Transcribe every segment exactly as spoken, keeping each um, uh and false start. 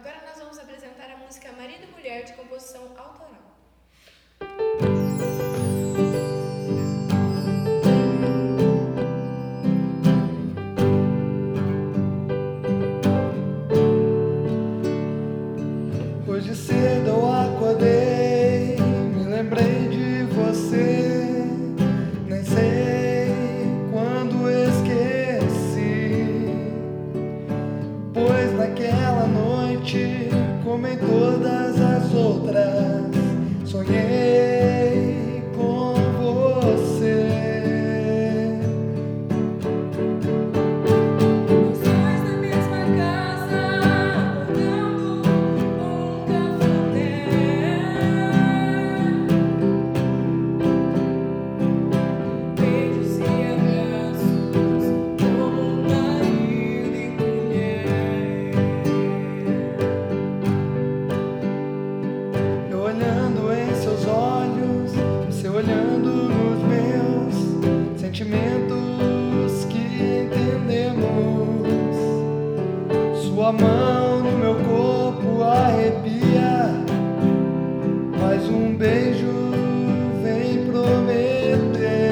Agora nós vamos apresentar a música Marido e Mulher, de composição autoral. Hoje cedo eu acordei, me lembrei de você, nem sei quando esqueci, pois naquela noite, como em todas as outras, sonhei com você. Olhando em seus olhos, você olhando nos meus sentimentos que entendemos. Sua mão no meu corpo arrepia, mas um beijo vem prometer.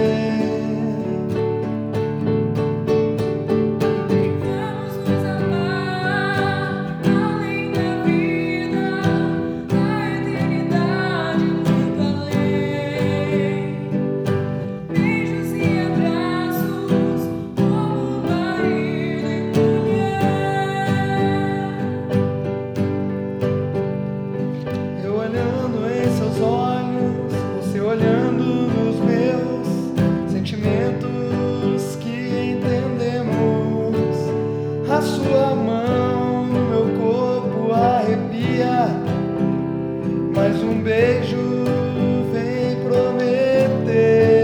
Olhando em seus olhos, você olhando nos meus sentimentos que entendemos. A sua mão no meu corpo arrepia, mas um beijo vem prometer.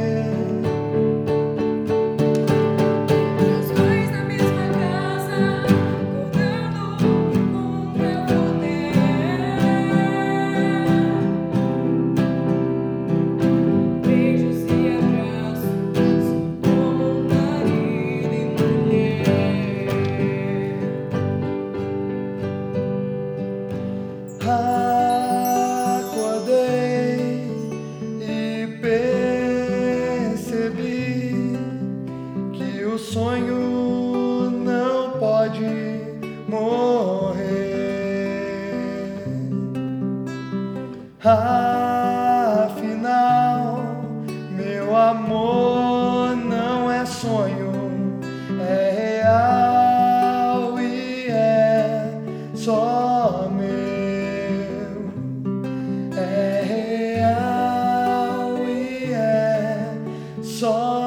Acordei e percebi que o sonho não pode morrer. Afinal, meu amor não é sonho, é real e é só meu. É real e é só